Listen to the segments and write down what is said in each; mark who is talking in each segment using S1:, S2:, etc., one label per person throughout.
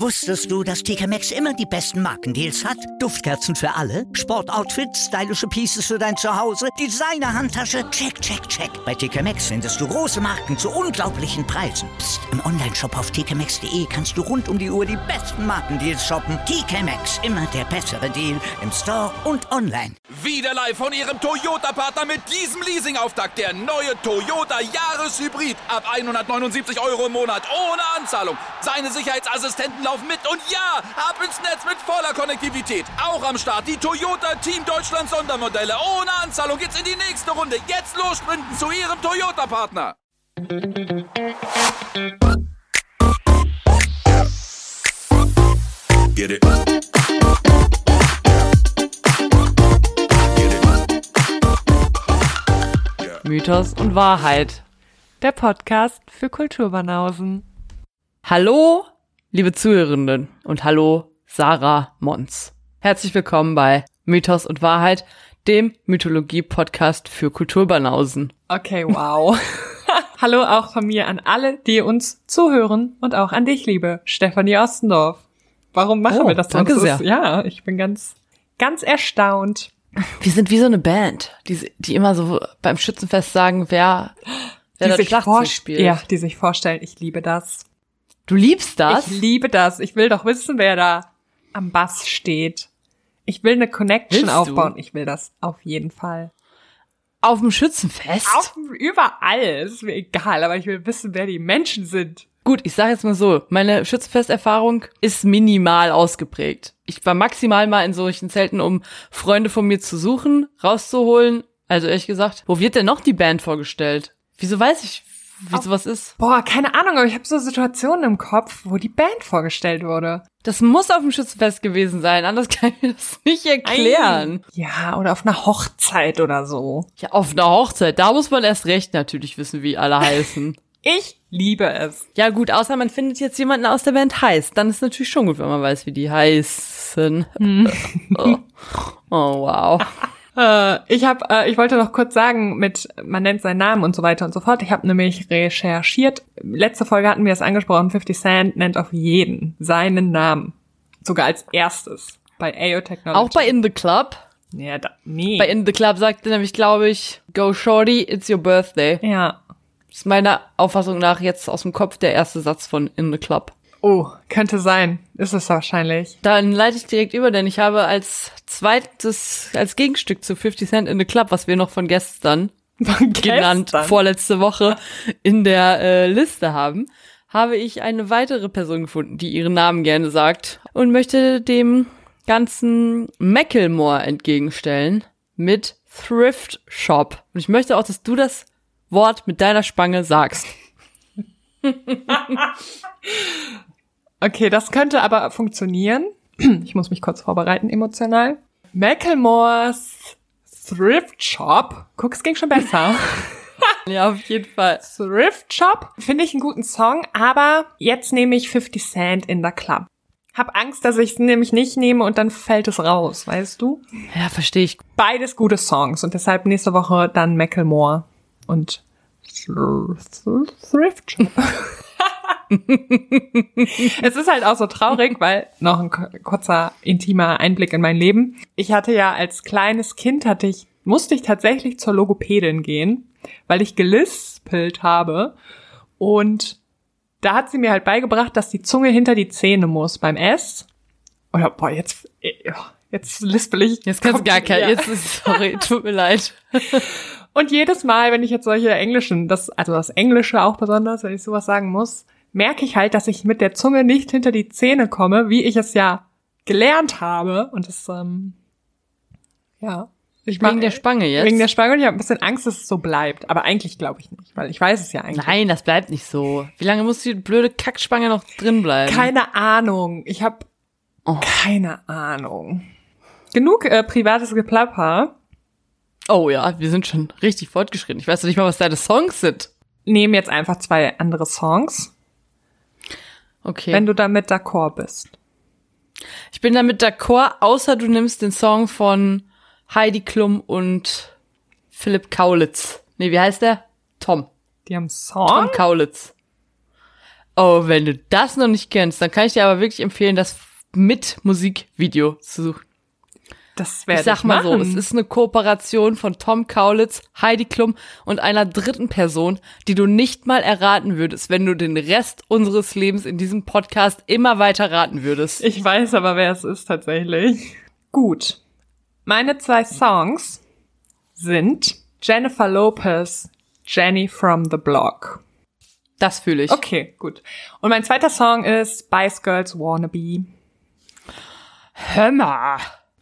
S1: Wusstest du, dass TK Maxx immer die besten Markendeals hat? Duftkerzen für alle, Sportoutfits, stylische Pieces für dein Zuhause, Designer-Handtasche, check, check, check. Bei TK Maxx findest du große Marken zu unglaublichen Preisen. Psst. Im Onlineshop auf tkmaxx.de kannst du rund um die Uhr die besten Markendeals shoppen. TK Maxx, immer der bessere Deal im Store und online.
S2: Wieder live von Ihrem Toyota-Partner mit diesem Leasing-Auftakt. Der neue Toyota Jahreshybrid. Ab 179 € im Monat. Ohne Anzahlung. Seine Sicherheitsassistenten laufen mit. Und ja, ab ins Netz mit voller Konnektivität. Auch am Start die Toyota Team Deutschland Sondermodelle. Ohne Anzahlung geht's in die nächste Runde. Jetzt los sprinten zu Ihrem Toyota-Partner.
S3: Get it.
S4: Mythos und Wahrheit. Der Podcast für Kulturbanausen. Hallo, liebe Zuhörenden und hallo, Sarah Mons. Herzlich willkommen bei Mythos und Wahrheit, dem Mythologie-Podcast für Kulturbanausen.
S5: Okay, wow. Hallo auch von mir an alle, die uns zuhören und auch an dich, liebe Stefanie Ostendorf. Warum machen wir das
S4: danke
S5: sonst?
S4: sehr.
S5: Ja, ich bin ganz erstaunt.
S4: Wir sind wie so eine Band, die immer so beim Schützenfest sagen, wer das Schlagzeug spielt.
S5: Ja, die sich vorstellen, ich liebe das.
S4: Du liebst das?
S5: Ich liebe das. Ich will doch wissen, wer da am Bass steht. Ich will eine Connection
S4: Willst du?
S5: aufbauen. Ich will das auf jeden Fall.
S4: Auf dem Schützenfest?
S5: Überall. Ist mir egal, aber ich will wissen, wer die Menschen sind.
S4: Gut, ich sage jetzt mal so, meine Schützenfesterfahrung ist minimal ausgeprägt. Ich war maximal mal in solchen Zelten, um Freunde von mir zu suchen, rauszuholen. Also ehrlich gesagt, wo wird denn noch die Band vorgestellt? Wieso weiß ich, wie sowas ist?
S5: Boah, keine Ahnung, aber ich habe so Situationen im Kopf, wo die Band vorgestellt wurde.
S4: Das muss auf dem Schützenfest gewesen sein, anders kann ich mir das nicht erklären.
S5: Ja, oder auf einer Hochzeit oder so.
S4: Ja, auf einer Hochzeit, da muss man erst recht natürlich wissen, wie alle heißen.
S5: Ich liebe es.
S4: Ja gut, außer man findet jetzt jemanden aus der Band heiß. Dann ist natürlich schon gut, wenn man weiß, wie die heißen. Oh, wow.
S5: Ich wollte noch kurz sagen, man nennt seinen Namen und so weiter und so fort. Ich habe nämlich recherchiert. Letzte Folge hatten wir es angesprochen, 50 Cent nennt auf jeden seinen Namen. Sogar als erstes. Bei AO Technology.
S4: Auch bei In the Club?
S5: Ja, nee.
S4: Bei In the Club sagte nämlich, glaube ich, Go Shorty, it's your birthday.
S5: Ja.
S4: Das ist meiner Auffassung nach jetzt aus dem Kopf der erste Satz von In the Club.
S5: Oh, könnte sein. Ist es wahrscheinlich.
S4: Dann leite ich direkt über, denn ich habe als Gegenstück zu 50 Cent in the Club, was wir noch von gestern genannt, vorletzte Woche in der Liste haben, habe ich eine weitere Person gefunden, die ihren Namen gerne sagt und möchte dem ganzen Macklemore entgegenstellen mit Thrift Shop. Und ich möchte auch, dass du das Wort mit deiner Spange sagst.
S5: Okay, das könnte aber funktionieren. Ich muss mich kurz vorbereiten, emotional. Macklemores Thrift Shop. Guck, es ging schon besser.
S4: Ja, auf jeden Fall.
S5: Thrift Shop finde ich einen guten Song, aber jetzt nehme ich 50 Cent in the Club. Hab Angst, dass ich es nämlich nicht nehme und dann fällt es raus, weißt du?
S4: Ja, verstehe ich.
S5: Beides gute Songs und deshalb nächste Woche dann Macklemore und Thrift Shop. Es ist halt auch so traurig, weil noch ein kurzer intimer Einblick in mein Leben. Ich hatte ja als kleines Kind musste ich tatsächlich zur Logopädin gehen, weil ich gelispelt habe und da hat sie mir halt beigebracht, dass die Zunge hinter die Zähne muss beim S. Oder boah, jetzt lispel ich.
S4: Jetzt kannst du gar kein,
S5: ja.
S4: Sorry, tut mir leid.
S5: Und jedes Mal, wenn ich jetzt solche englischen, das Englische auch besonders, wenn ich sowas sagen muss, merke ich halt, dass ich mit der Zunge nicht hinter die Zähne komme, wie ich es ja gelernt habe. Und das, ja.
S4: Wegen der Spange jetzt?
S5: Wegen der Spange und ich habe ein bisschen Angst, dass es so bleibt. Aber eigentlich glaube ich nicht, weil ich weiß es ja eigentlich.
S4: Nein, das bleibt nicht so. Wie lange muss die blöde Kackspange noch drin bleiben?
S5: Keine Ahnung. Ich habe keine Ahnung. Genug privates Geplapper.
S4: Oh ja, wir sind schon richtig fortgeschritten. Ich weiß doch nicht mal, was deine Songs sind.
S5: Nehmen jetzt einfach 2 andere Songs.
S4: Okay.
S5: Wenn du damit d'accord bist.
S4: Ich bin damit d'accord, außer du nimmst den Song von Heidi Klum und Philipp Kaulitz. Nee, wie heißt der? Tom.
S5: Die haben einen Song?
S4: Tom Kaulitz. Oh, wenn du das noch nicht kennst, dann kann ich dir aber wirklich empfehlen, das mit Musikvideo zu suchen.
S5: Das werde
S4: ich sag mal so, es ist eine Kooperation von Tom Kaulitz, Heidi Klum und einer dritten Person, die du nicht mal erraten würdest, wenn du den Rest unseres Lebens in diesem Podcast immer weiter raten würdest.
S5: Ich weiß aber, wer es ist tatsächlich. Gut. Meine 2 Songs sind Jennifer Lopez, Jenny from the Block.
S4: Das fühle ich.
S5: Okay, gut. Und mein zweiter Song ist Spice Girls Wannabe.
S4: Hör mal.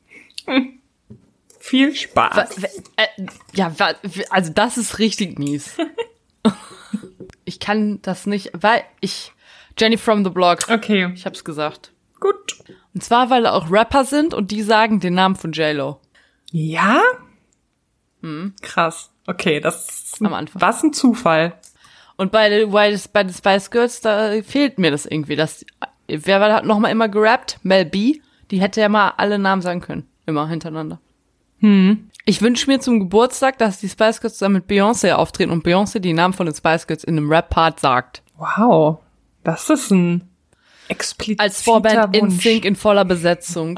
S5: Viel Spaß.
S4: Also das ist richtig mies. Ich kann das nicht, Jenny from the Block.
S5: Okay.
S4: Ich hab's gesagt.
S5: Gut.
S4: Und zwar, weil da auch Rapper sind und die sagen den Namen von J-Lo.
S5: Ja? Krass. Okay, das ist
S4: am Anfang.
S5: Was ein Zufall.
S4: Und bei den Spice Girls, da fehlt mir das irgendwie. Wer hat noch mal immer gerappt? Mel B. Die hätte ja mal alle Namen sagen können. Immer hintereinander. Ich wünsche mir zum Geburtstag, dass die Spice Girls zusammen mit Beyoncé auftreten und Beyoncé die Namen von den Spice Girls in einem Rap-Part sagt.
S5: Wow. Das ist ein expliziter
S4: als Vorband
S5: Wunsch.
S4: NSYNC in voller Besetzung.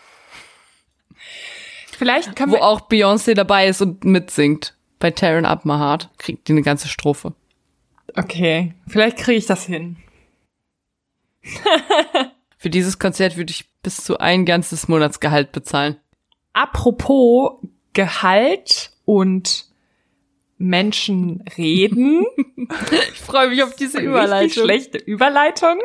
S5: Vielleicht können
S4: Wo auch Beyoncé dabei ist und mitsingt. Bei Tearing Up My Heart kriegt die eine ganze Strophe.
S5: Okay, vielleicht kriege ich das hin.
S4: Für dieses Konzert würde ich bis zu ein ganzes Monatsgehalt bezahlen.
S5: Apropos Gehalt und Menschen reden.
S4: Ich freue mich auf diese Überleitung.
S5: Richtig schlechte Überleitung.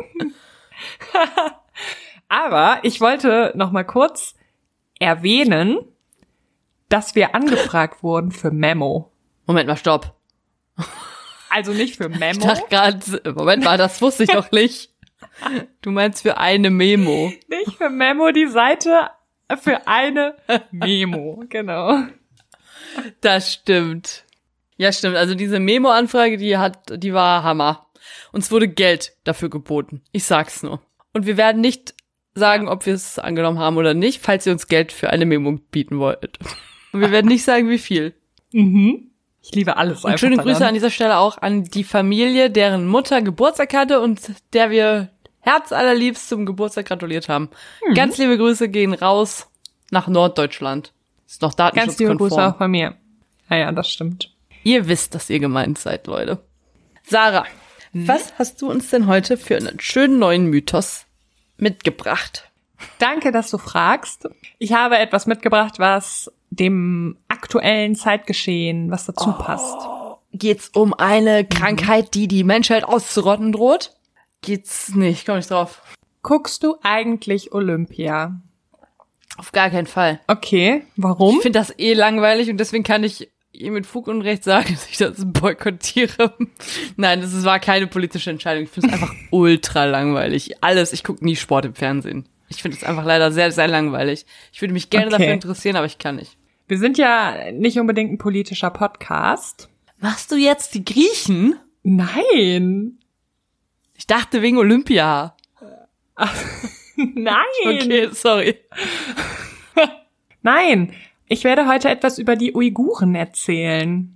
S5: Aber ich wollte noch mal kurz erwähnen, dass wir angefragt wurden für Memo.
S4: Moment mal, stopp.
S5: Also nicht für Memo.
S4: Ich dachte gerade, Moment mal, das wusste ich doch nicht. Du meinst für eine Memo.
S5: Nicht für Memo, die Seite, für eine Memo, genau.
S4: Das stimmt. Ja, stimmt. Also diese Memo-Anfrage, die war Hammer. Uns wurde Geld dafür geboten. Ich sag's nur. Und wir werden nicht sagen, ob wir es angenommen haben oder nicht, falls ihr uns Geld für eine Memo bieten wollt. Und wir werden nicht sagen, wie viel.
S5: Mhm. Ich liebe alles einfach.
S4: Und schöne Grüße an dieser Stelle auch an die Familie, deren Mutter Geburtstag hatte und der wir herzallerliebst zum Geburtstag gratuliert haben. Ganz liebe Grüße gehen raus nach Norddeutschland. Ist noch datenschutzkonform.
S5: Ganz liebe Grüße auch von mir. Ja, das stimmt.
S4: Ihr wisst, dass ihr gemeint seid, Leute. Sarah, was hast du uns denn heute für einen schönen neuen Mythos mitgebracht?
S5: Danke, dass du fragst. Ich habe etwas mitgebracht, was dem aktuellen Zeitgeschehen, was dazu passt.
S4: Geht's um eine Krankheit, die die Menschheit auszurotten droht? Geht's nicht, komm nicht drauf.
S5: Guckst du eigentlich Olympia?
S4: Auf gar keinen Fall.
S5: Okay, warum?
S4: Ich finde das langweilig und deswegen kann ich mit Fug und Recht sagen, dass ich das boykottiere. Nein, war keine politische Entscheidung. Ich finde es einfach ultra langweilig. Ich gucke nie Sport im Fernsehen. Ich finde es einfach leider sehr, sehr langweilig. Ich würde mich gerne dafür interessieren, aber ich kann nicht.
S5: Wir sind ja nicht unbedingt ein politischer Podcast.
S4: Machst du jetzt die Griechen?
S5: Nein.
S4: Ich dachte wegen Olympia.
S5: Ach, nein.
S4: Okay, sorry.
S5: Nein, ich werde heute etwas über die Uiguren erzählen.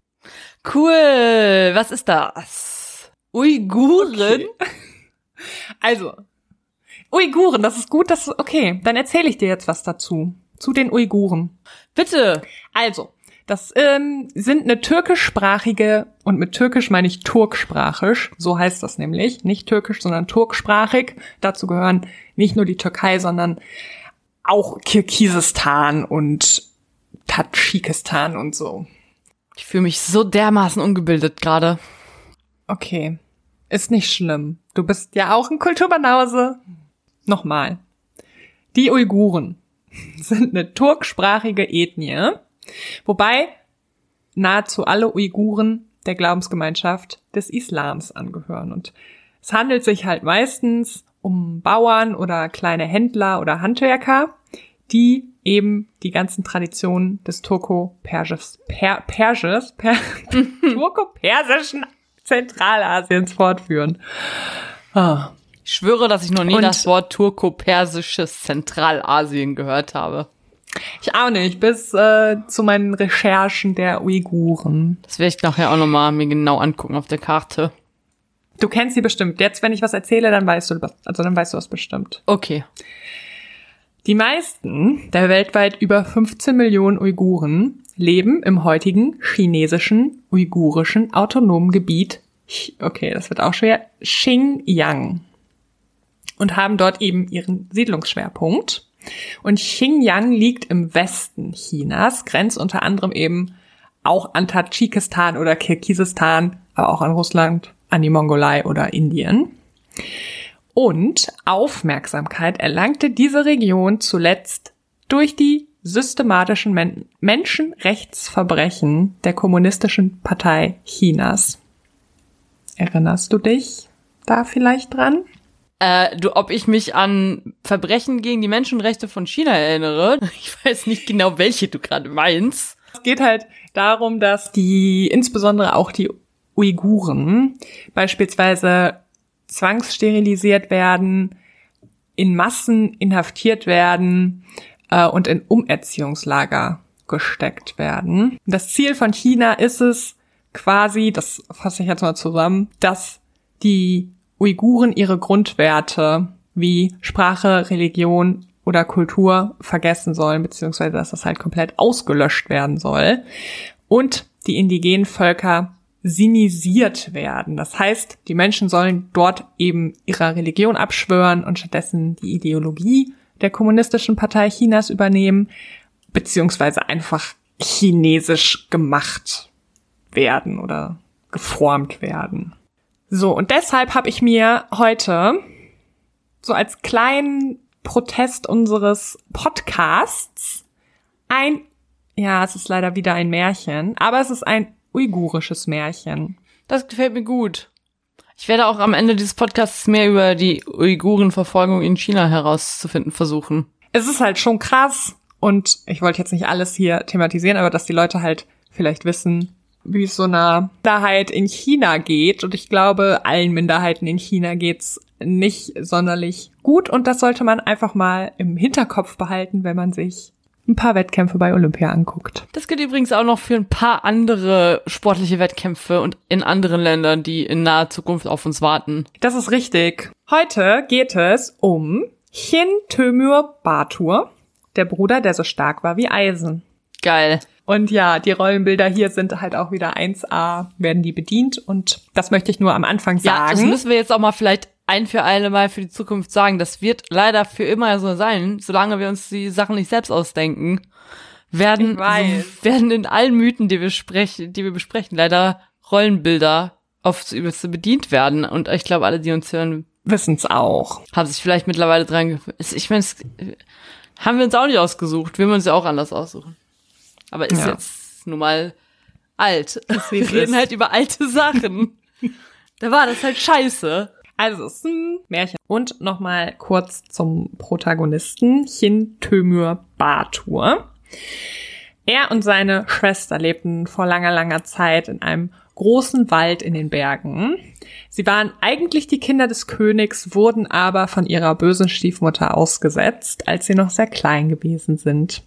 S4: Cool. Was ist das? Uiguren?
S5: Okay. Also, Uiguren, das ist gut, okay, dann erzähle ich dir jetzt was dazu. Zu den Uiguren.
S4: Bitte.
S5: Also, das sind eine türkischsprachige, und mit türkisch meine ich turksprachisch, so heißt das nämlich, nicht türkisch, sondern turksprachig. Dazu gehören nicht nur die Türkei, sondern auch Kirgisistan und Tadschikistan und so.
S4: Ich fühle mich so dermaßen ungebildet gerade.
S5: Okay, ist nicht schlimm. Du bist ja auch ein Kulturbanause. Nochmal. Die Uiguren sind eine turksprachige Ethnie, wobei nahezu alle Uiguren der Glaubensgemeinschaft des Islams angehören. Und es handelt sich halt meistens um Bauern oder kleine Händler oder Handwerker, die eben die ganzen Traditionen des turko-persischen Zentralasiens fortführen. Ah.
S4: Ich schwöre, dass ich noch nie das Wort turko-persisches Zentralasien gehört habe.
S5: Ich auch nicht, bis zu meinen Recherchen der Uiguren.
S4: Das werde ich nachher auch nochmal mir genau angucken auf der Karte.
S5: Du kennst sie bestimmt. Jetzt, wenn ich was erzähle, dann weißt du was bestimmt.
S4: Okay.
S5: Die meisten der weltweit über 15 Millionen Uiguren leben im heutigen chinesischen, uigurischen autonomen Gebiet, okay, das wird auch schwer, Xinjiang. Und haben dort eben ihren Siedlungsschwerpunkt. Und Xinjiang liegt im Westen Chinas, grenzt unter anderem eben auch an Tadschikistan oder Kirgisistan, aber auch an Russland, an die Mongolei oder Indien. Und Aufmerksamkeit erlangte diese Region zuletzt durch die systematischen Menschenrechtsverbrechen der Kommunistischen Partei Chinas. Erinnerst du dich da vielleicht dran?
S4: Ob ich mich an Verbrechen gegen die Menschenrechte von China erinnere? Ich weiß nicht genau, welche du gerade meinst.
S5: Es geht halt darum, dass insbesondere auch die Uiguren beispielsweise zwangssterilisiert werden, in Massen inhaftiert werden und in Umerziehungslager gesteckt werden. Das Ziel von China ist es quasi, das fasse ich jetzt mal zusammen, dass die Uiguren ihre Grundwerte wie Sprache, Religion oder Kultur vergessen sollen, beziehungsweise dass das halt komplett ausgelöscht werden soll und die indigenen Völker sinisiert werden. Das heißt, die Menschen sollen dort eben ihrer Religion abschwören und stattdessen die Ideologie der Kommunistischen Partei Chinas übernehmen, beziehungsweise einfach chinesisch gemacht werden oder geformt werden. So, und deshalb habe ich mir heute so als kleinen Protest unseres Podcasts es ist leider wieder ein Märchen, aber es ist ein uigurisches Märchen.
S4: Das gefällt mir gut. Ich werde auch am Ende dieses Podcasts mehr über die Uigurenverfolgung in China herauszufinden versuchen.
S5: Es ist halt schon krass und ich wollte jetzt nicht alles hier thematisieren, aber dass die Leute halt vielleicht wissen, wie es so einer Minderheit in China geht. Und ich glaube, allen Minderheiten in China geht's nicht sonderlich gut. Und das sollte man einfach mal im Hinterkopf behalten, wenn man sich ein paar Wettkämpfe bei Olympia anguckt.
S4: Das gilt übrigens auch noch für ein paar andere sportliche Wettkämpfe und in anderen Ländern, die in naher Zukunft auf uns warten.
S5: Das ist richtig. Heute geht es um Chin Tömür Batur, der Bruder, der so stark war wie Eisen.
S4: Geil.
S5: Und ja, die Rollenbilder hier sind halt auch wieder 1A, werden die bedient. Und das möchte ich nur am Anfang sagen.
S4: Ja, das müssen wir jetzt auch mal vielleicht ein für alle Mal für die Zukunft sagen. Das wird leider für immer so sein, solange wir uns die Sachen nicht selbst ausdenken. Werden in allen Mythen, die wir besprechen, leider Rollenbilder aufs Übelste bedient werden. Und ich glaube, alle, die uns hören,
S5: wissen's auch.
S4: Haben sich vielleicht mittlerweile dran gewöhnt. Ich meine, haben wir uns auch nicht ausgesucht. Wir uns ja auch anders aussuchen. Aber ist jetzt nun mal alt. Wir reden halt über alte Sachen. Da war das halt scheiße.
S5: Also es ist ein Märchen. Und nochmal kurz zum Protagonisten, Chin Tömür Batur. Er und seine Schwester lebten vor langer, langer Zeit in einem großen Wald in den Bergen. Sie waren eigentlich die Kinder des Königs, wurden aber von ihrer bösen Stiefmutter ausgesetzt, als sie noch sehr klein gewesen sind.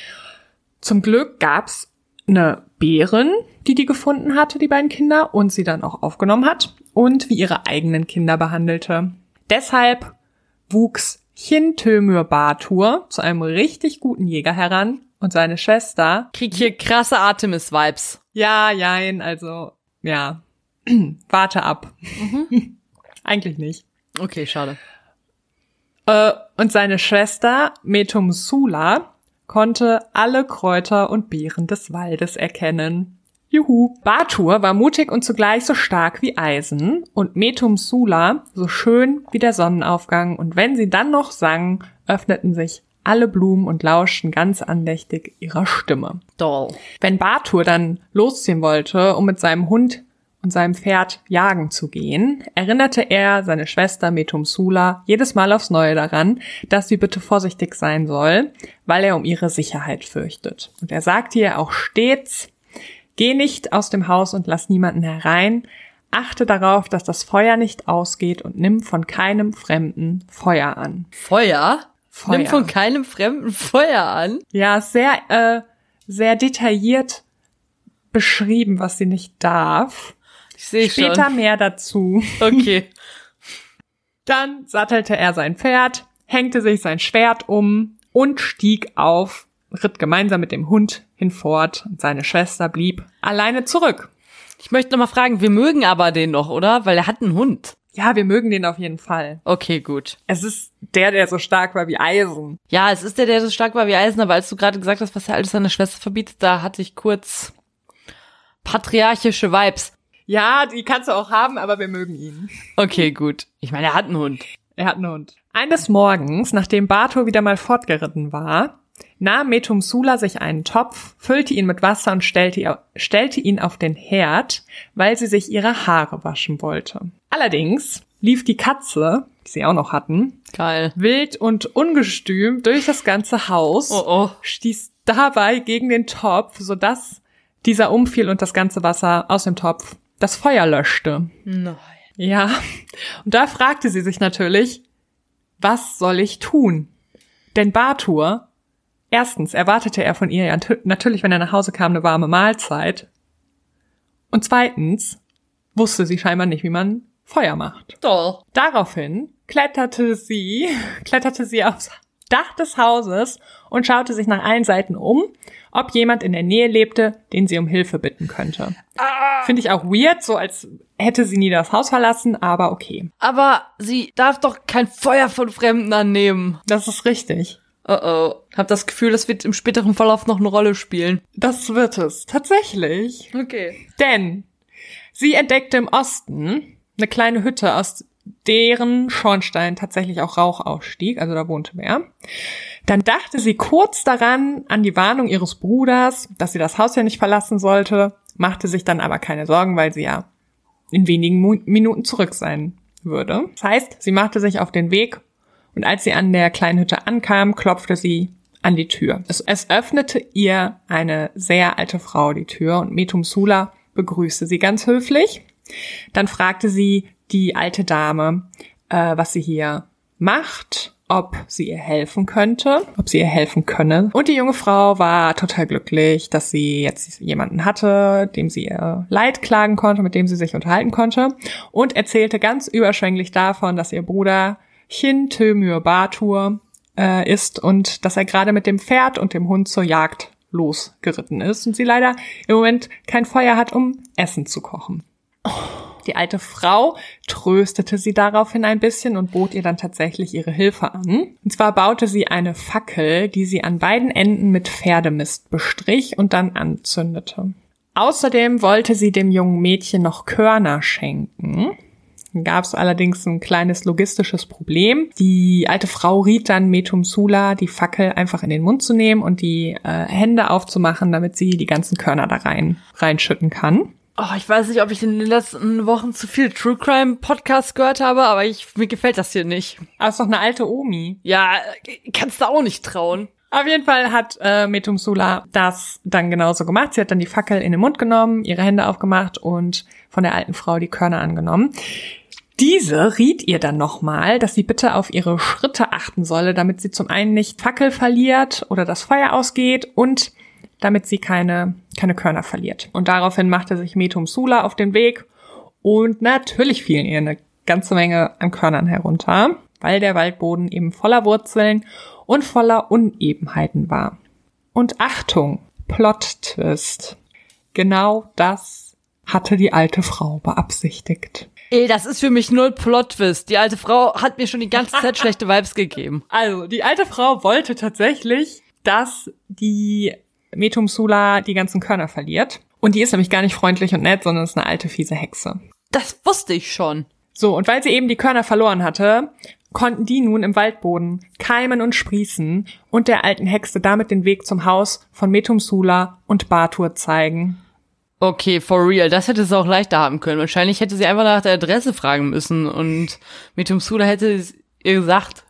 S5: Zum Glück gab's eine Bärin, die gefunden hatte, die beiden Kinder, und sie dann auch aufgenommen hat und wie ihre eigenen Kinder behandelte. Deshalb wuchs Chin Tömür Batur zu einem richtig guten Jäger heran und seine Schwester...
S4: Krieg hier krasse Artemis-Vibes.
S5: Ja, warte ab. Eigentlich nicht.
S4: Okay, schade.
S5: Und seine Schwester Metumsula konnte alle Kräuter und Beeren des Waldes erkennen. Juhu! Batur war mutig und zugleich so stark wie Eisen und Metumsula so schön wie der Sonnenaufgang. Und wenn sie dann noch sang, öffneten sich alle Blumen und lauschten ganz andächtig ihrer Stimme.
S4: Doll.
S5: Wenn Batur dann losziehen wollte, um mit seinem Hund und seinem Pferd jagen zu gehen, erinnerte er seine Schwester Metumsula jedes Mal aufs Neue daran, dass sie bitte vorsichtig sein soll, weil er um ihre Sicherheit fürchtet. Und er sagte ihr auch stets: Geh nicht aus dem Haus und lass niemanden herein, achte darauf, dass das Feuer nicht ausgeht und nimm von keinem Fremden Feuer an.
S4: Feuer? Nimm von keinem Fremden Feuer an?
S5: Ja, sehr detailliert beschrieben, was sie nicht darf.
S4: Ich sehe schon.
S5: Später mehr dazu.
S4: Okay.
S5: Dann sattelte er sein Pferd, hängte sich sein Schwert um und stieg auf, ritt gemeinsam mit dem Hund hinfort und seine Schwester blieb alleine zurück.
S4: Ich möchte noch mal fragen, wir mögen aber den noch, oder? Weil er hat einen Hund.
S5: Ja, wir mögen den auf jeden Fall.
S4: Okay, gut.
S5: Es ist der so stark war wie Eisen.
S4: Ja, es ist der so stark war wie Eisen, aber als du gerade gesagt hast, was er alles seiner Schwester verbietet, da hatte ich kurz patriarchische Vibes.
S5: Ja, die kannst du auch haben, aber wir mögen ihn.
S4: Okay, gut. Ich meine, er hat einen Hund.
S5: Er hat einen Hund. Eines Morgens, nachdem Bator wieder mal fortgeritten war, nahm Metumsula sich einen Topf, füllte ihn mit Wasser und stellte ihn auf den Herd, weil sie sich ihre Haare waschen wollte. Allerdings lief die Katze, die sie auch noch hatten,
S4: geil,
S5: wild und ungestüm durch das ganze Haus, stieß dabei gegen den Topf, sodass dieser umfiel und das ganze Wasser aus dem Topf das Feuer löschte.
S4: Nein.
S5: Ja, und da fragte sie sich natürlich, was soll ich tun? Denn Bator, erstens erwartete er von ihr ja natürlich, wenn er nach Hause kam, eine warme Mahlzeit. Und zweitens wusste sie scheinbar nicht, wie man Feuer macht.
S4: Toll.
S5: Daraufhin kletterte sie aufs Dach des Hauses und schaute sich nach allen Seiten um, ob jemand in der Nähe lebte, den sie um Hilfe bitten könnte. Finde ich auch weird, so als hätte sie nie das Haus verlassen, aber okay.
S4: Aber sie darf doch kein Feuer von Fremden annehmen.
S5: Das ist richtig.
S4: Hab das Gefühl, das wird im späteren Verlauf noch eine Rolle spielen.
S5: Das wird es, tatsächlich.
S4: Okay.
S5: Denn sie entdeckte im Osten eine kleine Hütte, aus deren Schornstein tatsächlich auch Rauch ausstieg, also da wohnte wer. Dann dachte sie kurz daran an die Warnung ihres Bruders, dass sie das Haus ja nicht verlassen sollte, machte sich dann aber keine Sorgen, weil sie ja in wenigen Minuten zurück sein würde. Das heißt, sie machte sich auf den Weg und als sie an der kleinen Hütte ankam, klopfte sie an die Tür. Es öffnete ihr eine sehr alte Frau die Tür und Metumsula begrüßte sie ganz höflich. Dann fragte sie die alte Dame, was sie hier macht, ob sie ihr helfen könnte, ob sie ihr helfen könne. Und die junge Frau war total glücklich, dass sie jetzt jemanden hatte, dem sie ihr Leid klagen konnte, mit dem sie sich unterhalten konnte und erzählte ganz überschwänglich davon, dass ihr Bruder Chin-Tömür Batur ist und dass er gerade mit dem Pferd und dem Hund zur Jagd losgeritten ist und sie leider im Moment kein Feuer hat, um Essen zu kochen. Die alte Frau tröstete sie daraufhin ein bisschen und bot ihr dann tatsächlich ihre Hilfe an. Und zwar baute sie eine Fackel, die sie an beiden Enden mit Pferdemist bestrich und dann anzündete. Außerdem wollte sie dem jungen Mädchen noch Körner schenken. Dann gab es allerdings ein kleines logistisches Problem. Die alte Frau riet dann Metumsula, die Fackel einfach in den Mund zu nehmen und die Hände aufzumachen, damit sie die ganzen Körner da reinschütten kann.
S4: Oh, ich weiß nicht, ob ich in den letzten Wochen zu viel True Crime Podcasts gehört habe, aber mir gefällt das hier nicht.
S5: Aber ist doch eine alte Omi.
S4: Ja, kannst du auch nicht trauen.
S5: Auf jeden Fall hat Metumsula das dann genauso gemacht. Sie hat dann die Fackel in den Mund genommen, ihre Hände aufgemacht und von der alten Frau die Körner angenommen. Diese riet ihr dann nochmal, dass sie bitte auf ihre Schritte achten solle, damit sie zum einen nicht Fackel verliert oder das Feuer ausgeht und damit sie keine Körner verliert. Und daraufhin machte sich Metumsula auf den Weg und natürlich fielen ihr eine ganze Menge an Körnern herunter, weil der Waldboden eben voller Wurzeln und voller Unebenheiten war. Und Achtung, Plot-Twist. Genau das hatte die alte Frau beabsichtigt.
S4: Ey, das ist für mich null Plot-Twist. Die alte Frau hat mir schon die ganze Zeit schlechte Vibes gegeben.
S5: Also, die alte Frau wollte tatsächlich, dass die Metumsula die ganzen Körner verliert. Und die ist nämlich gar nicht freundlich und nett, sondern ist eine alte, fiese Hexe.
S4: Das wusste ich schon.
S5: So, und weil sie eben die Körner verloren hatte, konnten die nun im Waldboden keimen und sprießen und der alten Hexe damit den Weg zum Haus von Metumsula und Batur zeigen.
S4: Okay, for real. Das hätte sie auch leichter haben können. Wahrscheinlich hätte sie einfach nach der Adresse fragen müssen und Metumsula hätte es ihr gesagt.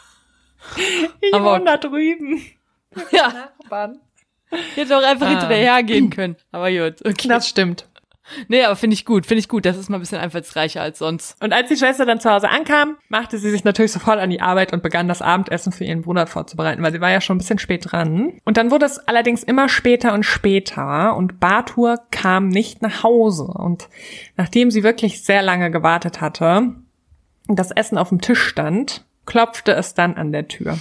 S5: Ich wohne da drüben.
S4: Ja. Nachbarn. Hätte auch einfach hinterher gehen können. Aber gut, okay.
S5: Das stimmt.
S4: Nee, aber finde ich gut. Das ist mal ein bisschen einfallsreicher als sonst.
S5: Und als die Schwester dann zu Hause ankam, machte sie sich natürlich sofort an die Arbeit und begann das Abendessen für ihren Bruder vorzubereiten, weil sie war ja schon ein bisschen spät dran. Und dann wurde es allerdings immer später und später und Bartur kam nicht nach Hause. Und nachdem sie wirklich sehr lange gewartet hatte und das Essen auf dem Tisch stand, klopfte es dann an der Tür.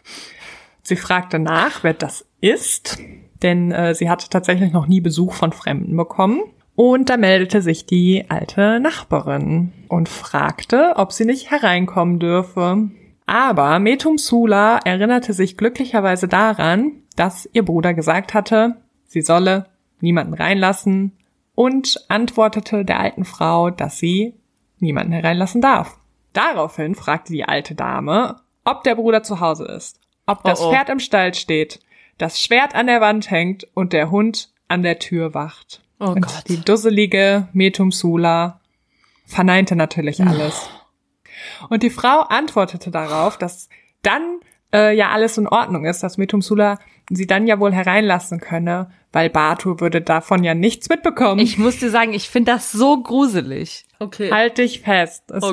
S5: Sie fragte nach, wer das ist, denn sie hatte tatsächlich noch nie Besuch von Fremden bekommen. Und da meldete sich die alte Nachbarin und fragte, ob sie nicht hereinkommen dürfe. Aber Metumsula erinnerte sich glücklicherweise daran, dass ihr Bruder gesagt hatte, sie solle niemanden reinlassen und antwortete der alten Frau, dass sie niemanden hereinlassen darf. Daraufhin fragte die alte Dame, ob der Bruder zu Hause ist, ob das Pferd im Stall steht, das Schwert an der Wand hängt und der Hund an der Tür wacht.
S4: Oh
S5: und
S4: Gott.
S5: die dusselige Metumsula verneinte natürlich alles. Und die Frau antwortete darauf, dass dann ja alles in Ordnung ist, dass Metumsula sie dann ja wohl hereinlassen könne, weil Bartur würde davon ja nichts mitbekommen.
S4: Ich muss dir sagen, ich finde das so gruselig. Okay.
S5: Halt dich fest. Es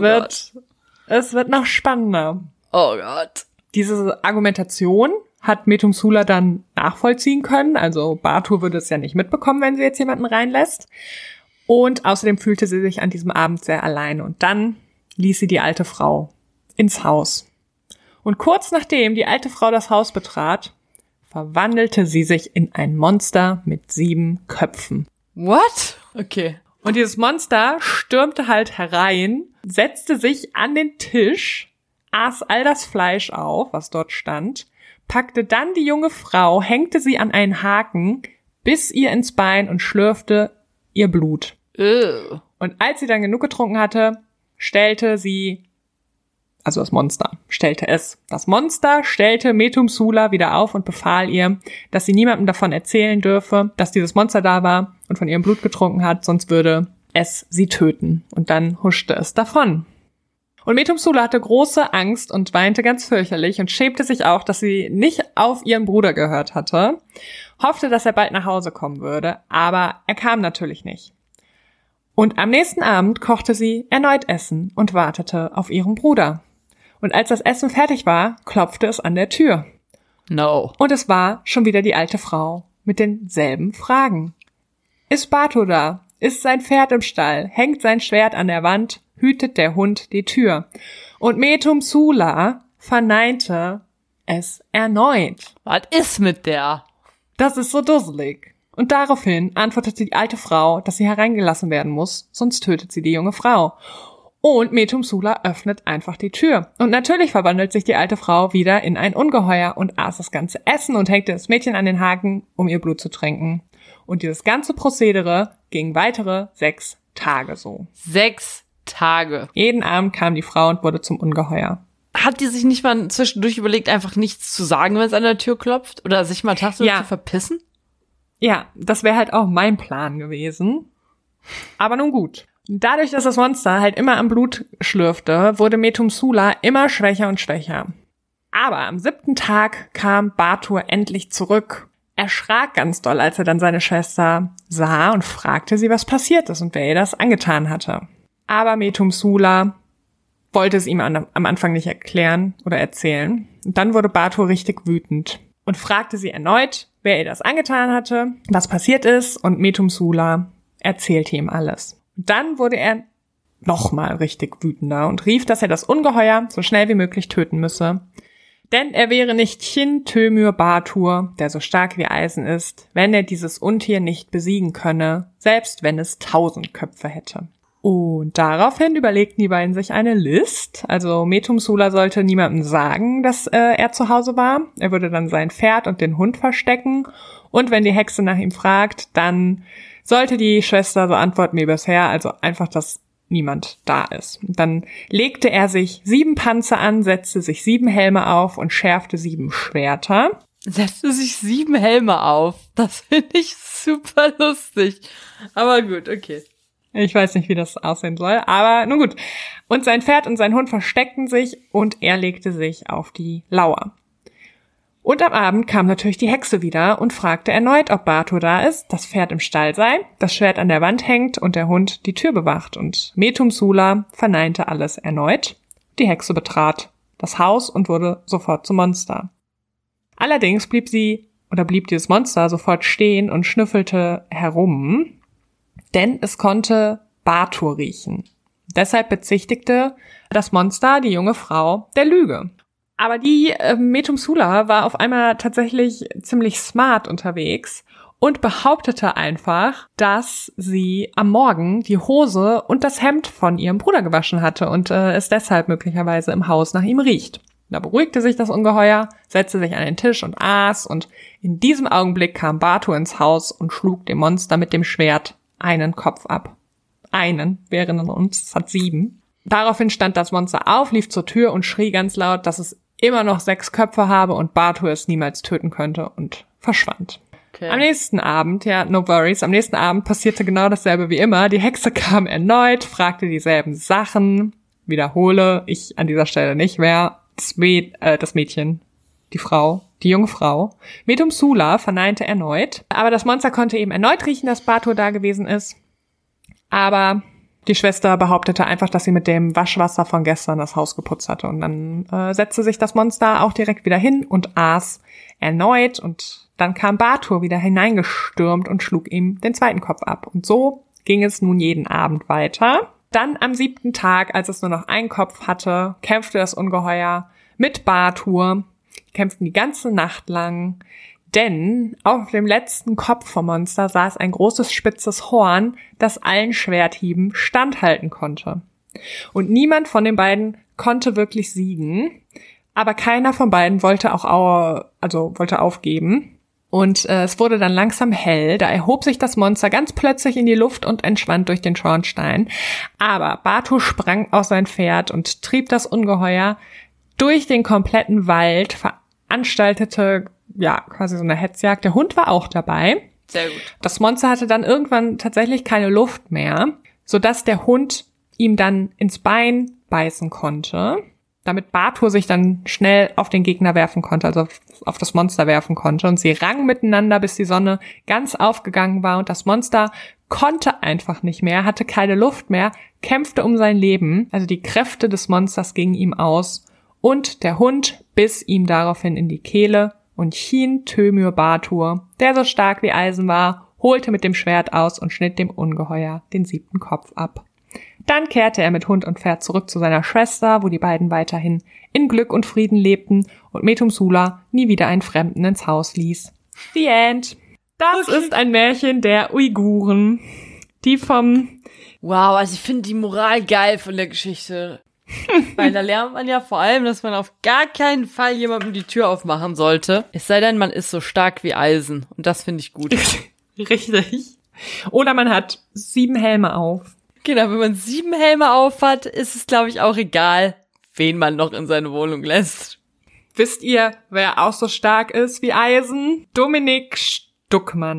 S5: wird noch spannender.
S4: Oh Gott.
S5: Diese Argumentation hat Metumsula dann nachvollziehen können. Also Bartur würde es ja nicht mitbekommen, wenn sie jetzt jemanden reinlässt. Und außerdem fühlte sie sich an diesem Abend sehr allein. Und dann ließ sie die alte Frau ins Haus. Und kurz nachdem die alte Frau das Haus betrat, verwandelte sie sich in ein Monster mit 7 Köpfen.
S4: What? Okay.
S5: Und dieses Monster stürmte halt herein, setzte sich an den Tisch, aß all das Fleisch auf, was dort stand, packte dann die junge Frau, hängte sie an einen Haken, biss ihr ins Bein und schlürfte ihr Blut. Und als sie dann genug getrunken hatte, das Monster stellte Metumsula wieder auf und befahl ihr, dass sie niemandem davon erzählen dürfe, dass dieses Monster da war und von ihrem Blut getrunken hat, sonst würde es sie töten. Und dann huschte es davon. Und Metumsula hatte große Angst und weinte ganz fürchterlich und schämte sich auch, dass sie nicht auf ihren Bruder gehört hatte, hoffte, dass er bald nach Hause kommen würde, aber er kam natürlich nicht. Und am nächsten Abend kochte sie erneut Essen und wartete auf ihren Bruder. Und als das Essen fertig war, klopfte es an der Tür.
S4: No.
S5: Und es war schon wieder die alte Frau mit denselben Fragen. Ist Bartur da? Ist sein Pferd im Stall? Hängt sein Schwert an der Wand? Hütet der Hund die Tür? Und Metumsula verneinte es erneut.
S4: Was ist mit der?
S5: Das ist so dusselig. Und daraufhin antwortete die alte Frau, dass sie hereingelassen werden muss, sonst tötet sie die junge Frau. Und Metumsula öffnet einfach die Tür. Und natürlich verwandelt sich die alte Frau wieder in ein Ungeheuer und aß das ganze Essen und hängte das Mädchen an den Haken, um ihr Blut zu trinken. Und dieses ganze Prozedere ging weitere 6 Tage so.
S4: 6 Tage.
S5: Jeden Abend kam die Frau und wurde zum Ungeheuer.
S4: Hat die sich nicht mal zwischendurch überlegt, einfach nichts zu sagen, wenn es an der Tür klopft? Oder sich mal tagsüber zu verpissen?
S5: Ja, das wäre halt auch mein Plan gewesen. Aber nun gut. Dadurch, dass das Monster halt immer am Blut schlürfte, wurde Metumsula immer schwächer und schwächer. Aber am 7. Tag kam Bartur endlich zurück. Er erschrak ganz doll, als er dann seine Schwester sah und fragte sie, was passiert ist und wer ihr das angetan hatte. Aber Metumsula wollte es ihm am Anfang nicht erklären oder erzählen. Und dann wurde Bartur richtig wütend und fragte sie erneut, wer ihr das angetan hatte, was passiert ist, und Metumsula erzählte ihm alles. Und dann wurde er nochmal richtig wütender und rief, dass er das Ungeheuer so schnell wie möglich töten müsse. Denn er wäre nicht Chin Tömür Bartur, der so stark wie Eisen ist, wenn er dieses Untier nicht besiegen könne, selbst wenn es 1000 Köpfe hätte. Und daraufhin überlegten die beiden sich eine List. Also Metumsula sollte niemandem sagen, dass er zu Hause war. Er würde dann sein Pferd und den Hund verstecken. Und wenn die Hexe nach ihm fragt, dann sollte die Schwester so antworten wie bisher, also einfach, dass niemand da ist. Und dann legte er sich 7 Panzer an, setzte sich 7 Helme auf und schärfte 7 Schwerter.
S4: Setzte sich 7 Helme auf. Das finde ich super lustig. Aber gut, okay.
S5: Ich weiß nicht, wie das aussehen soll, aber nun gut. Und sein Pferd und sein Hund versteckten sich und er legte sich auf die Lauer. Und am Abend kam natürlich die Hexe wieder und fragte erneut, ob Batu da ist, das Pferd im Stall sei, das Schwert an der Wand hängt und der Hund die Tür bewacht. Und Metumsula verneinte alles erneut. Die Hexe betrat das Haus und wurde sofort zum Monster. Allerdings blieb dieses Monster sofort stehen und schnüffelte herum, denn es konnte Batu riechen. Deshalb bezichtigte das Monster die junge Frau der Lüge. Aber die Metumsula war auf einmal tatsächlich ziemlich smart unterwegs und behauptete einfach, dass sie am Morgen die Hose und das Hemd von ihrem Bruder gewaschen hatte und es deshalb möglicherweise im Haus nach ihm riecht. Da beruhigte sich das Ungeheuer, setzte sich an den Tisch und aß, und in diesem Augenblick kam Batu ins Haus und schlug dem Monster mit dem Schwert einen Kopf ab. Einen, während uns hat 7. Daraufhin stand das Monster auf, lief zur Tür und schrie ganz laut, dass es immer noch 6 Köpfe habe und Batu es niemals töten könnte, und verschwand. Okay. Am nächsten Abend, no worries, am nächsten Abend passierte genau dasselbe wie immer. Die Hexe kam erneut, fragte dieselben Sachen. Wiederhole, ich an dieser Stelle nicht, wer das Mädchen, die junge Frau. Metumsula verneinte erneut, aber das Monster konnte eben erneut riechen, dass Batu da gewesen ist. Aber die Schwester behauptete einfach, dass sie mit dem Waschwasser von gestern das Haus geputzt hatte. Und dann setzte sich das Monster auch direkt wieder hin und aß erneut. Und dann kam Batu wieder hineingestürmt und schlug ihm den zweiten Kopf ab. Und so ging es nun jeden Abend weiter. Dann am 7. Tag, als es nur noch einen Kopf hatte, kämpfte das Ungeheuer mit Batu. Die kämpften die ganze Nacht lang. Denn auf dem letzten Kopf vom Monster saß ein großes spitzes Horn, das allen Schwerthieben standhalten konnte. Und niemand von den beiden konnte wirklich siegen, aber keiner von beiden wollte wollte aufgeben. Und es wurde dann langsam hell, da erhob sich das Monster ganz plötzlich in die Luft und entschwand durch den Schornstein. Aber Batu sprang aus sein Pferd und trieb das Ungeheuer durch den kompletten Wald, veranstaltete quasi so eine Hetzjagd. Der Hund war auch dabei.
S4: Sehr gut.
S5: Das Monster hatte dann irgendwann tatsächlich keine Luft mehr, sodass der Hund ihm dann ins Bein beißen konnte, damit Batu sich dann schnell auf den Gegner werfen konnte, also auf das Monster werfen konnte. Und sie rangen miteinander, bis die Sonne ganz aufgegangen war. Und das Monster konnte einfach nicht mehr, hatte keine Luft mehr, kämpfte um sein Leben. Also die Kräfte des Monsters gingen ihm aus. Und der Hund biss ihm daraufhin in die Kehle. Und Chin Tömür Batu, der so stark wie Eisen war, holte mit dem Schwert aus und schnitt dem Ungeheuer den 7. Kopf ab. Dann kehrte er mit Hund und Pferd zurück zu seiner Schwester, wo die beiden weiterhin in Glück und Frieden lebten und Metumsula nie wieder einen Fremden ins Haus ließ. The End. Das ist ein Märchen der Uiguren, die vom...
S4: Wow, also ich finde die Moral geil von der Geschichte. Weil da lernt man ja vor allem, dass man auf gar keinen Fall jemandem die Tür aufmachen sollte. Es sei denn, man ist so stark wie Eisen. Und das finde ich gut.
S5: Richtig. Oder man hat 7 Helme auf.
S4: Genau, wenn man 7 Helme auf hat, ist es, glaube ich, auch egal, wen man noch in seine Wohnung lässt.
S5: Wisst ihr, wer auch so stark ist wie Eisen? Dominik Stuckmann.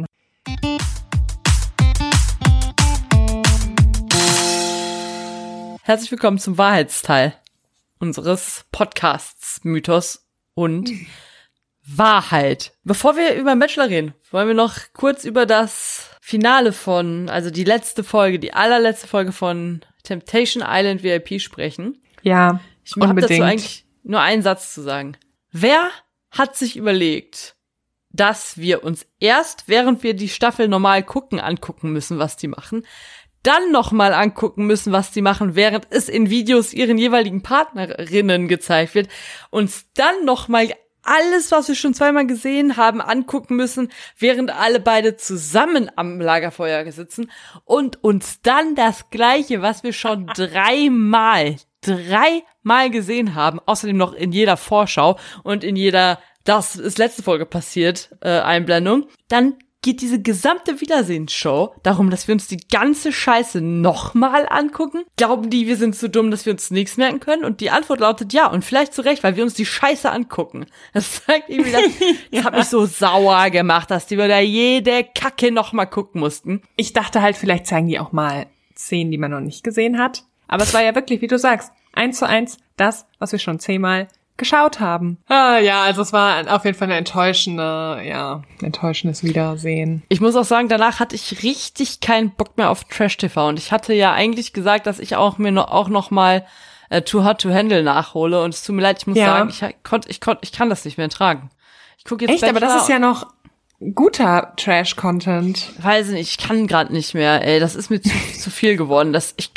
S4: Herzlich willkommen zum Wahrheitsteil unseres Podcasts Mythos und Wahrheit. Bevor wir über den Bachelor reden, wollen wir noch kurz über das Finale also die allerletzte Folge von Temptation Island VIP sprechen.
S5: Ja,
S4: ich habe dazu eigentlich nur einen Satz zu sagen. Wer hat sich überlegt, dass wir uns erst, während wir die Staffel normal gucken, angucken müssen, was die machen, dann nochmal angucken müssen, was die machen, während es in Videos ihren jeweiligen Partnerinnen gezeigt wird, uns dann nochmal alles, was wir schon 2-mal gesehen haben, angucken müssen, während alle beide zusammen am Lagerfeuer sitzen und uns dann das Gleiche, was wir schon 3-mal gesehen haben, außerdem noch in jeder Vorschau und in jeder "Das ist letzte Folge passiert" Einblendung, dann geht diese gesamte Wiedersehensshow darum, dass wir uns die ganze Scheiße nochmal angucken? Glauben die, wir sind so dumm, dass wir uns nichts merken können? Und die Antwort lautet ja, und vielleicht zu Recht, weil wir uns die Scheiße angucken. Das zeigt irgendwie, das hat mich so sauer gemacht, dass die wieder jede Kacke nochmal gucken mussten.
S5: Ich dachte halt, vielleicht zeigen die auch mal Szenen, die man noch nicht gesehen hat. Aber es war ja wirklich, wie du sagst, 1:1 das, was wir schon 10-mal geschaut haben. Ja, also es war auf jeden Fall enttäuschendes Wiedersehen.
S4: Ich muss auch sagen, danach hatte ich richtig keinen Bock mehr auf Trash-TV. Und ich hatte ja eigentlich gesagt, dass ich auch noch mal Too Hot to Handle nachhole. Und es tut mir leid, ich muss sagen, ich kann das nicht mehr ertragen. Ich gucke jetzt
S5: Echt, aber das ist ja noch guter Trash-Content.
S4: Weiß nicht, ich kann gerade nicht mehr, ey. Das ist mir zu viel geworden.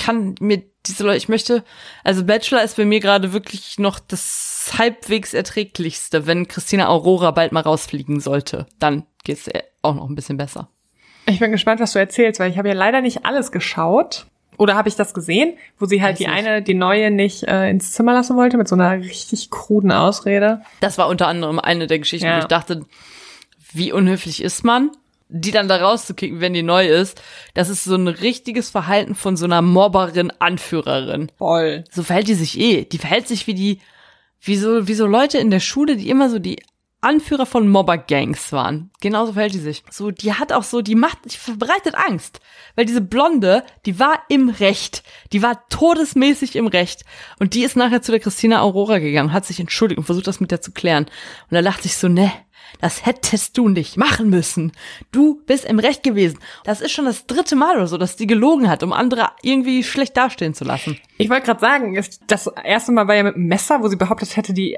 S4: Also Bachelor ist bei mir gerade wirklich noch das halbwegs erträglichste. Wenn Christina Aurora bald mal rausfliegen sollte, dann geht's auch noch ein bisschen besser.
S5: Ich bin gespannt, was du erzählst, weil ich habe ja leider nicht alles geschaut. Oder habe ich das gesehen, wo sie halt die neue nicht ins Zimmer lassen wollte mit so einer richtig kruden Ausrede?
S4: Das war unter anderem eine der Geschichten, wo ich dachte, wie unhöflich ist man, die dann da rauszukicken, wenn die neu ist. Das ist so ein richtiges Verhalten von so einer Mobberin, Anführerin.
S5: Voll.
S4: So verhält die sich Die verhält sich wie so Leute in der Schule, die immer so die Anführer von Mobbergangs waren. Genauso verhält die sich. So, die verbreitet Angst. Weil diese Blonde, die war im Recht. Die war todesmäßig im Recht. Und die ist nachher zu der Christina Aurora gegangen, hat sich entschuldigt und versucht, das mit der zu klären. Und da dachte ich so, ne, das hättest du nicht machen müssen. Du bist im Recht gewesen. Das ist schon das 3. Mal oder so, dass die gelogen hat, um andere irgendwie schlecht dastehen zu lassen.
S5: Ich wollte gerade sagen, das erste Mal war ja mit einem Messer, wo sie behauptet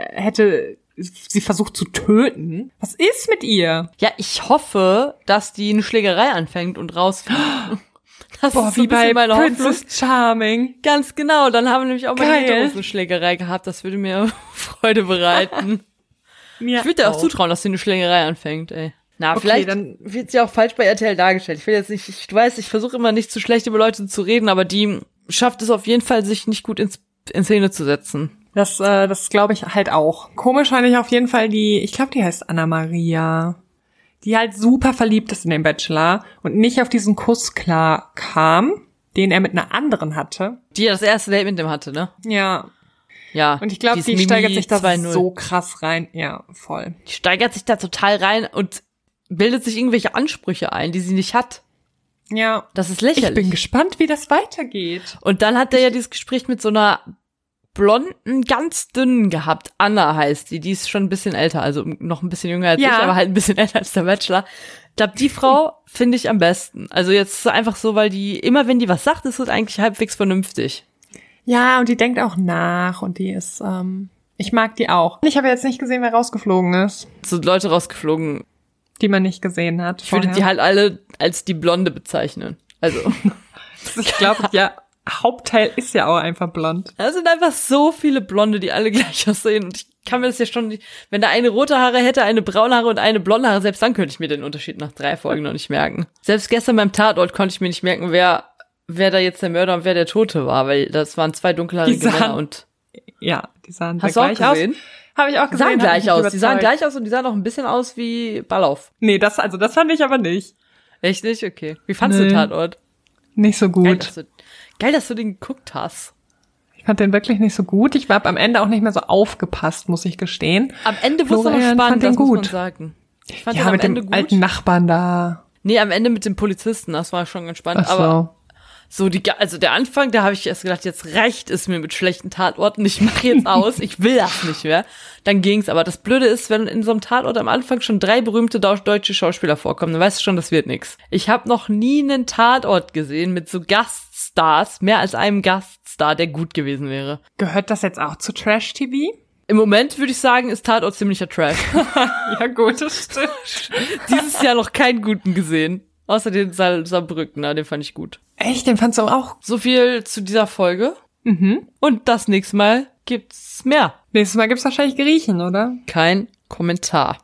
S5: hätte sie versucht zu töten. Was ist mit ihr?
S4: Ja, ich hoffe, dass die eine Schlägerei anfängt und rausfliegt. Das ist
S5: wie bei Princess Charming.
S4: Ganz genau, dann haben wir nämlich auch mal eine Schlägerei gehabt. Das würde mir Freude bereiten. Ich würde dir auch zutrauen, dass sie eine Schlägerei anfängt, ey. Na, okay, vielleicht dann wird sie auch falsch bei RTL dargestellt. Ich will jetzt nicht, du weißt, ich versuche immer nicht zu schlecht über Leute zu reden, aber die schafft es auf jeden Fall, sich nicht gut in Szene zu setzen.
S5: Das glaube ich halt auch. Komisch fand ich auf jeden Fall ich glaube, die heißt Anna-Maria, die halt super verliebt ist in den Bachelor und nicht auf diesen Kuss klar kam, den er mit einer anderen hatte.
S4: Die ja das erste Date mit dem hatte, ne?
S5: Ja.
S4: Ja.
S5: Und ich glaube, die steigert sich da so krass rein. Ja, voll.
S4: Die steigert sich da total rein und bildet sich irgendwelche Ansprüche ein, die sie nicht hat.
S5: Ja.
S4: Das ist lächerlich.
S5: Ich bin gespannt, wie das weitergeht.
S4: Und dann hat er ja dieses Gespräch mit so einer blonden, ganz dünnen gehabt. Anna heißt die. Die ist schon ein bisschen älter, also noch ein bisschen jünger als ich, aber halt ein bisschen älter als der Bachelor. Ich glaube, die Frau finde ich am besten. Also jetzt einfach so, weil die, immer wenn die was sagt, ist es eigentlich halbwegs vernünftig.
S5: Ja, und die denkt auch nach und die ist, ich mag die auch. Ich habe jetzt nicht gesehen, wer rausgeflogen ist.
S4: So Leute rausgeflogen,
S5: die man nicht gesehen hat.
S4: Ich würde die halt alle als die Blonde bezeichnen. Also.
S5: Ich glaube, ja, Hauptteil ist ja auch einfach blond.
S4: Da sind einfach so viele Blonde, die alle gleich aussehen. Und ich kann mir das ja schon nicht, wenn da eine rote Haare hätte, eine braune Haare und eine blonde Haare, selbst dann könnte ich mir den Unterschied nach 3 Folgen noch nicht merken. Selbst gestern beim Tatort konnte ich mir nicht merken, wer da jetzt der Mörder und wer der Tote war, weil das waren 2 dunkelhaarige Männer und...
S5: Ja, die sahen
S4: gleich aus. Hast du auch gesehen?
S5: Habe ich auch gesehen.
S4: Die sahen gleich aus und die sahen auch ein bisschen aus wie Ballauf.
S5: Nee, das fand ich aber nicht.
S4: Echt nicht? Okay. Wie fandst du den Tatort?
S5: Nicht so gut.
S4: Geil, dass du den geguckt hast.
S5: Ich fand den wirklich nicht so gut. Ich habe am Ende auch nicht mehr so aufgepasst, muss ich gestehen.
S4: Am Ende wurde es noch spannend, das muss man sagen.
S5: Ich fand den am Ende gut. Alten Nachbarn da.
S4: Nee, am Ende mit dem Polizisten, das war schon ganz spannend.
S5: Ach so.
S4: Aber so also der Anfang, da habe ich erst gedacht, jetzt reicht es mir mit schlechten Tatorten, ich mache jetzt aus, ich will das nicht mehr. Dann ging's, aber das Blöde ist, wenn in so einem Tatort am Anfang schon 3 berühmte deutsche Schauspieler vorkommen, dann weißt du schon, das wird nix. Ich habe noch nie einen Tatort gesehen mit so Gaststars, mehr als einem Gaststar, der gut gewesen wäre.
S5: Gehört das jetzt auch zu Trash-TV?
S4: Im Moment würde ich sagen, ist Tatort ziemlicher Trash.
S5: Ja gut, das stimmt.
S4: Dieses Jahr noch keinen guten gesehen. Außer den Saarbrücken, den fand ich gut.
S5: Echt? Den fandst du auch?
S4: So viel zu dieser Folge.
S5: Mhm.
S4: Und das nächste Mal gibt's mehr.
S5: Nächstes Mal gibt's wahrscheinlich Griechen, oder?
S4: Kein Kommentar.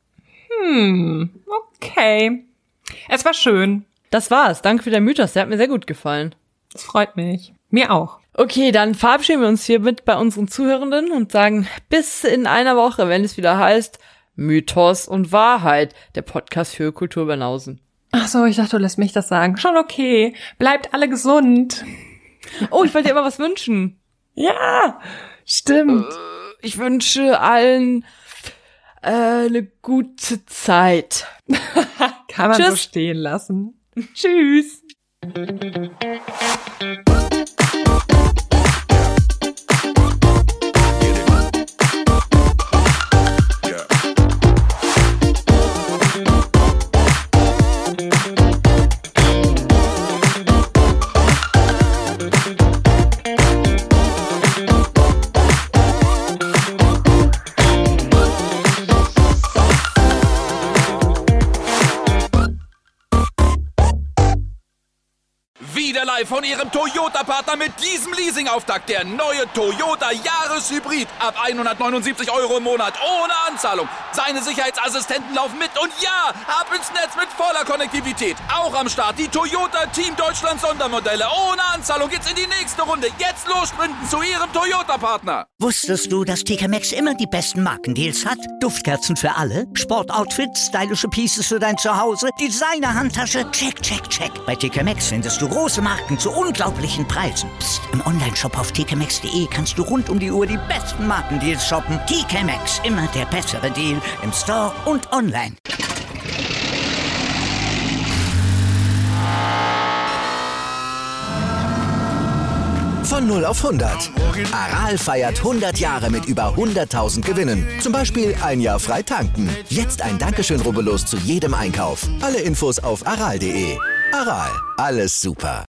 S5: Okay. Es war schön.
S4: Das war's. Danke für den Mythos. Der hat mir sehr gut gefallen.
S5: Das freut mich. Mir auch.
S4: Okay, dann verabschieden wir uns hiermit bei unseren Zuhörenden und sagen bis in einer Woche, wenn es wieder heißt Mythos und Wahrheit, der Podcast für Kultur Banausen.
S5: Ach so, ich dachte, du lässt mich das sagen. Schon okay. Bleibt alle gesund.
S4: Oh, ich wollte dir immer was wünschen.
S5: Ja, stimmt.
S4: Ich wünsche allen eine gute Zeit.
S5: Kann man so stehen lassen. Tschüss.
S2: Live von Ihrem Toyota-Partner mit diesem Leasing-Auftakt. Der neue Toyota Jahreshybrid. Ab 179 € im Monat. Ohne Anzahlung. Seine Sicherheitsassistenten laufen mit. Und ja, ab ins Netz mit voller Konnektivität. Auch am Start die Toyota Team Deutschland Sondermodelle. Ohne Anzahlung geht's in die nächste Runde. Jetzt los sprinten zu Ihrem Toyota-Partner.
S1: Wusstest du, dass TK Maxx immer die besten Markendeals hat? Duftkerzen für alle, Sportoutfits, stylische Pieces für dein Zuhause, Designer-Handtasche, check, check, check. Bei TK Maxx findest du große Marken zu unglaublichen Preisen. Psst. Im Onlineshop auf tkmaxx.de kannst du rund um die Uhr die besten Markendeals shoppen. TK Maxx, immer der bessere Deal im Store und online.
S3: Von 0 auf 100. Aral feiert 100 Jahre mit über 100.000 Gewinnen. Zum Beispiel ein Jahr frei tanken. Jetzt ein Dankeschön, rubbellos zu jedem Einkauf. Alle Infos auf aral.de. Aral, alles super.